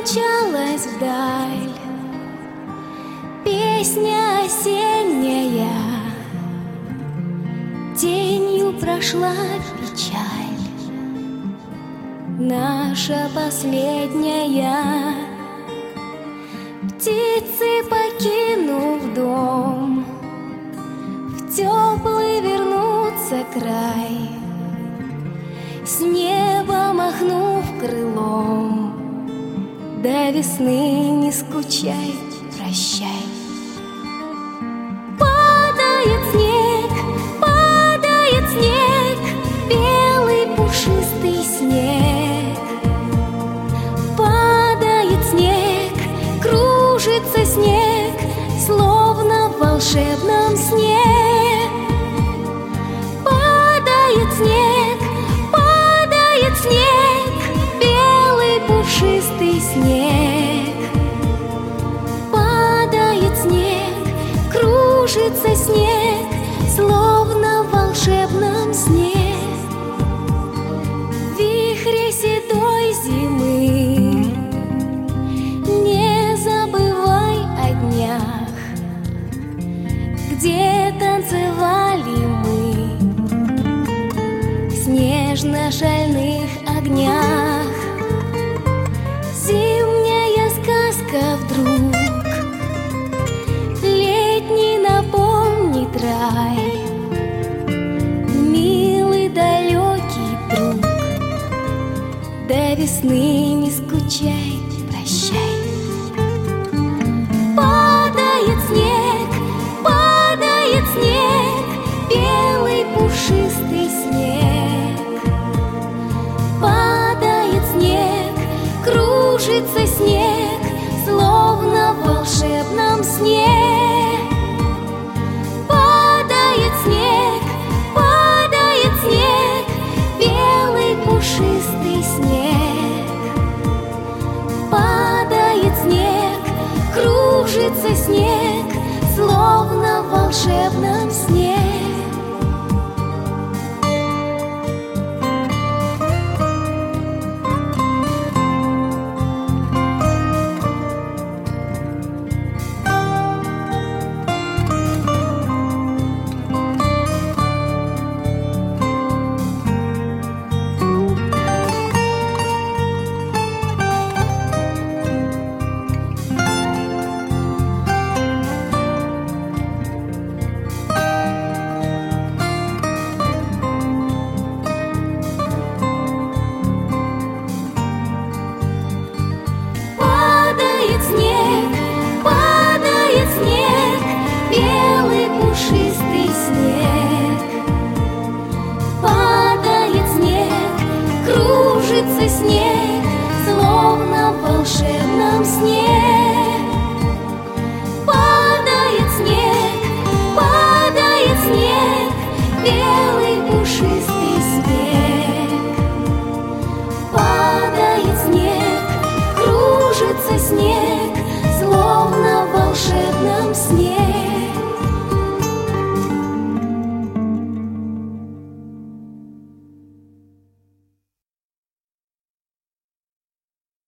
умчалась вдаль песня осенняя, тенью прошла печаль наша последняя. Птицы, покинув дом, в теплый вернуться край, с неба махнув крылом, до весны не скучай, прощай. Падает снег, белый пушистый снег. Падает снег, кружится снег, словно в волшебном сне. Падает снег, белый пушистый снег. Падает снег, кружится снег, словно в волшебном сне. В вихре седой зимы не забывай о днях, где танцевали мы в снежно-шальных огнях. Зимняя сказка вдруг летний напомнит рай. Милый далекий друг, до весны не скучай, прощай. Падает снег, белый пушистый снег. Падает снег, кружится снег, словно в волшебном сне. Падает снег, белый пушистый снег. Падает снег, кружится снег, словно в волшебном сне. Белый пушистый снег. Падает снег, кружится снег, словно в волшебном сне. Падает снег, белый пушистый снег. Падает снег, кружится снег,